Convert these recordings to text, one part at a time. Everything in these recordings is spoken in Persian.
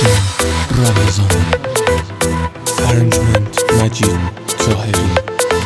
حسین رمضان، ارنجمنت مجید طاهری.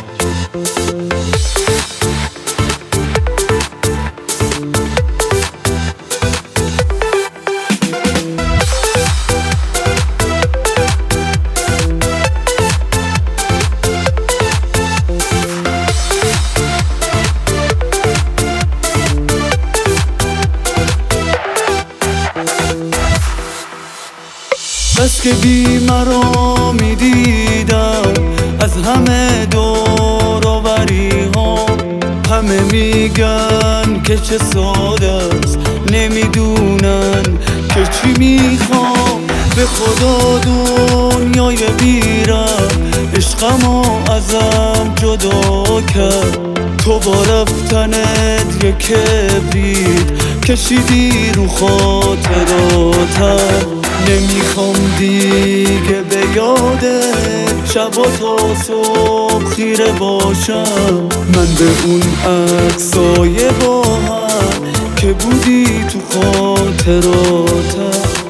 بس که بی مرا میدیدم از همه دور و بری ها، همه میگن که چه ساده است، نمیدونن که چی میخوام. به خدا دنیای بیرم عشقمو ازم جدا کرد، تو با رفتنت یک کبریت کشیدی رو خاطراتم. نمیخوام دیگه به یادت شب و تا صبح خیره باشم، من به اون عکسای با هم که بودی تو خاطراتم.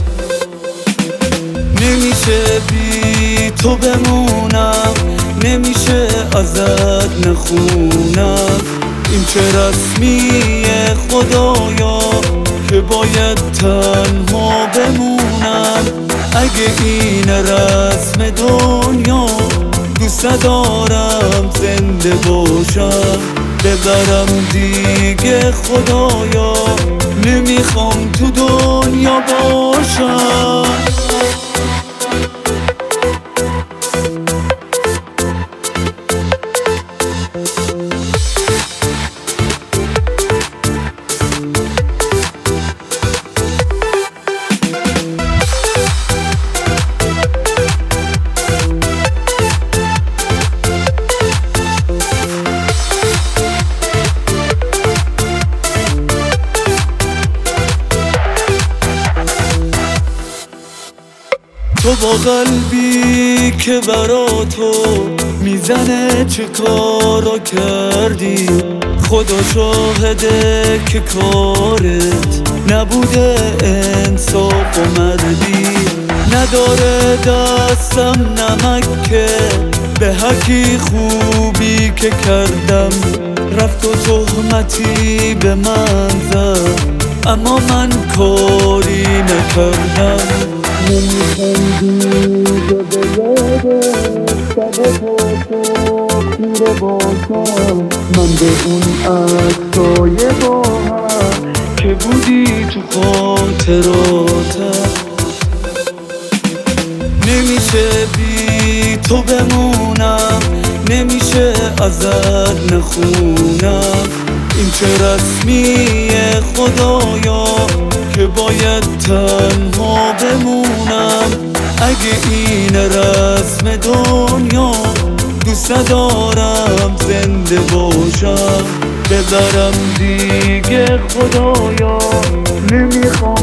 نمیشه بی تو بمونم، نمیشه ازت نخونم، این چه رسمیه خدایا که باید تنها بمونم. اگه این رسم دنیا دوست دارم زنده باشم، ببرم دیگه خدایا نمیخوام تو دنیا باشم. تو با قلبی که برا تو میزنه چه کارا کردی، خدا شاهده که کارت نبوده انصاف و مردی. نداره دستم نمکه به حقی خوبی که کردم، رفت و تهمتی به من زد اما من کاری نکردم. نمیخوام دیگه به یادت شب و تا خیره باشم، من به اون عکسای با هم که بودی تو خاطراتم. نمیشه بی تو بمونم، نمیشه ازت نخونم، این چه رسمیه خدایا که باید تنها بمونم. اگه این رسم دنیا دوست دارم زنده باشم، ببرم دیگه خدایا نمیخوام